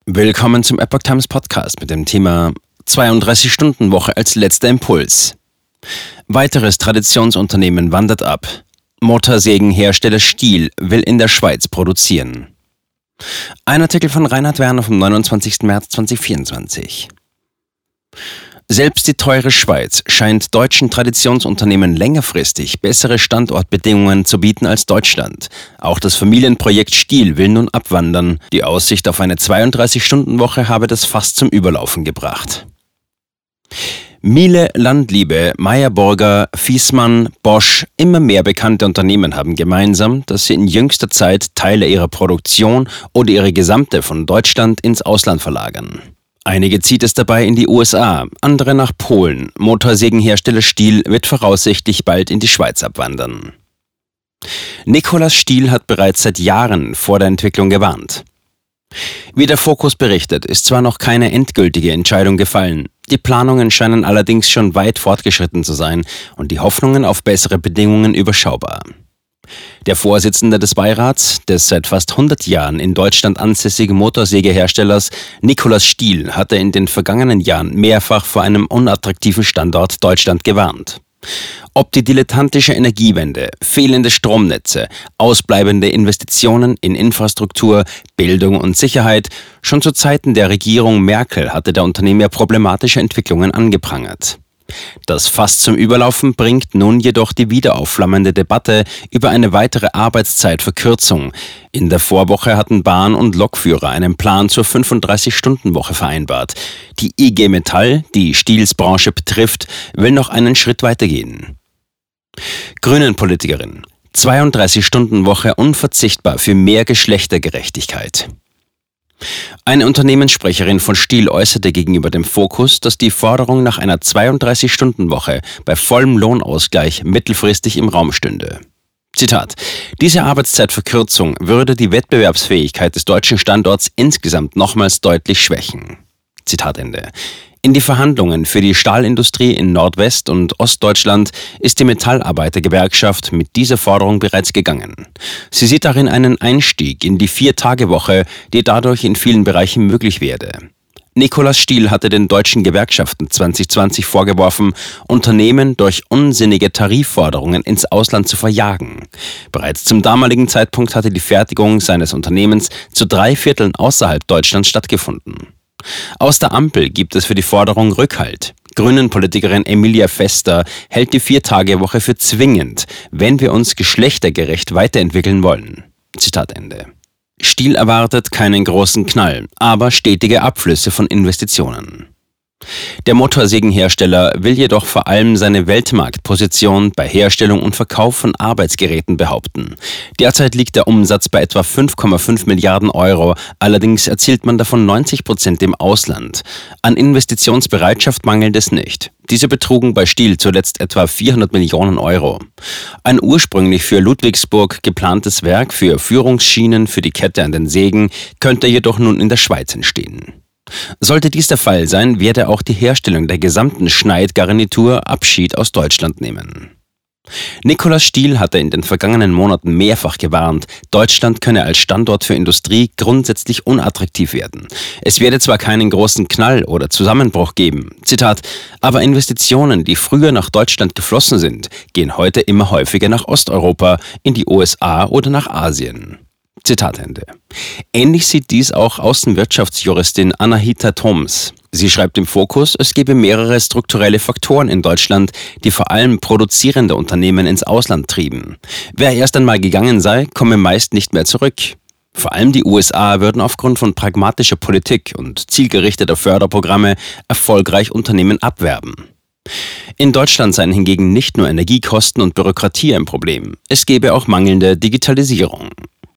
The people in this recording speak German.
Willkommen zum Epoch Times Podcast mit dem Thema 32-Stunden-Woche als letzter Impuls. Weiteres Traditionsunternehmen wandert ab. Motorsägenhersteller Stihl will in der Schweiz produzieren. Ein Artikel von Reinhard Werner vom 29. März 2024. Selbst die teure Schweiz scheint deutschen Traditionsunternehmen längerfristig bessere Standortbedingungen zu bieten als Deutschland. Auch das Familienprojekt Stihl will nun abwandern. Die Aussicht auf eine 32-Stunden-Woche habe das fast zum Überlaufen gebracht. Miele, Landliebe, Meyer Burger, Viessmann, Bosch, immer mehr bekannte Unternehmen haben gemeinsam, dass sie in jüngster Zeit Teile ihrer Produktion oder ihre gesamte von Deutschland ins Ausland verlagern. Einige zieht es dabei in die USA, andere nach Polen. Motorsägenhersteller Stihl wird voraussichtlich bald in die Schweiz abwandern. Nicolas Stihl hat bereits seit Jahren vor der Entwicklung gewarnt. Wie der Fokus berichtet, ist zwar noch keine endgültige Entscheidung gefallen. Die Planungen scheinen allerdings schon weit fortgeschritten zu sein und die Hoffnungen auf bessere Bedingungen überschaubar. Der Vorsitzende des Beirats des seit fast 100 Jahren in Deutschland ansässigen Motorsägeherstellers Nicolas Stihl hatte in den vergangenen Jahren mehrfach vor einem unattraktiven Standort Deutschland gewarnt. Ob die dilettantische Energiewende, fehlende Stromnetze, ausbleibende Investitionen in Infrastruktur, Bildung und Sicherheit, schon zu Zeiten der Regierung Merkel hatte der Unternehmer problematische Entwicklungen angeprangert. Das Fass zum Überlaufen bringt nun jedoch die wiederaufflammende Debatte über eine weitere Arbeitszeitverkürzung. In der Vorwoche hatten Bahn- und Lokführer einen Plan zur 35-Stunden-Woche vereinbart. Die IG Metall, die Stihls Branche betrifft, will noch einen Schritt weitergehen. Grünen-Politikerin: 32-Stunden-Woche unverzichtbar für mehr Geschlechtergerechtigkeit. Eine Unternehmenssprecherin von Stihl äußerte gegenüber dem Fokus, dass die Forderung nach einer 32-Stunden-Woche bei vollem Lohnausgleich mittelfristig im Raum stünde. Zitat: Diese Arbeitszeitverkürzung würde die Wettbewerbsfähigkeit des deutschen Standorts insgesamt nochmals deutlich schwächen. Zitat Ende. In die Verhandlungen für die Stahlindustrie in Nordwest- und Ostdeutschland ist die Metallarbeitergewerkschaft mit dieser Forderung bereits gegangen. Sie sieht darin einen Einstieg in die 4-Tage-Woche, die dadurch in vielen Bereichen möglich werde. Nicolas Stihl hatte den deutschen Gewerkschaften 2020 vorgeworfen, Unternehmen durch unsinnige Tarifforderungen ins Ausland zu verjagen. Bereits zum damaligen Zeitpunkt hatte die Fertigung seines Unternehmens zu 3/4 außerhalb Deutschlands stattgefunden. Aus der Ampel gibt es für die Forderung Rückhalt. Grünen-Politikerin Emilia Vester hält die 4-Tage-Woche für zwingend, wenn wir uns geschlechtergerecht weiterentwickeln wollen. Zitat Ende. Stihl erwartet keinen großen Knall, aber stetige Abflüsse von Investitionen. Der Motorsägenhersteller will jedoch vor allem seine Weltmarktposition bei Herstellung und Verkauf von Arbeitsgeräten behaupten. Derzeit liegt der Umsatz bei etwa 5,5 Milliarden Euro, allerdings erzielt man davon 90% im Ausland. An Investitionsbereitschaft mangelt es nicht. Diese betrugen bei Stihl zuletzt etwa 400 Millionen Euro. Ein ursprünglich für Ludwigsburg geplantes Werk für Führungsschienen für die Kette an den Sägen könnte jedoch nun in der Schweiz entstehen. Sollte dies der Fall sein, werde auch die Herstellung der gesamten Schneidgarnitur Abschied aus Deutschland nehmen. Nicolas Stihl hatte in den vergangenen Monaten mehrfach gewarnt, Deutschland könne als Standort für Industrie grundsätzlich unattraktiv werden. Es werde zwar keinen großen Knall oder Zusammenbruch geben, Zitat, aber Investitionen, die früher nach Deutschland geflossen sind, gehen heute immer häufiger nach Osteuropa, in die USA oder nach Asien. Zitat Ende. Ähnlich sieht dies auch Außenwirtschaftsjuristin Anahita Thoms. Sie schreibt im Fokus, es gebe mehrere strukturelle Faktoren in Deutschland, die vor allem produzierende Unternehmen ins Ausland trieben. Wer erst einmal gegangen sei, komme meist nicht mehr zurück. Vor allem die USA würden aufgrund von pragmatischer Politik und zielgerichteter Förderprogramme erfolgreich Unternehmen abwerben. In Deutschland seien hingegen nicht nur Energiekosten und Bürokratie ein Problem, es gäbe auch mangelnde Digitalisierung.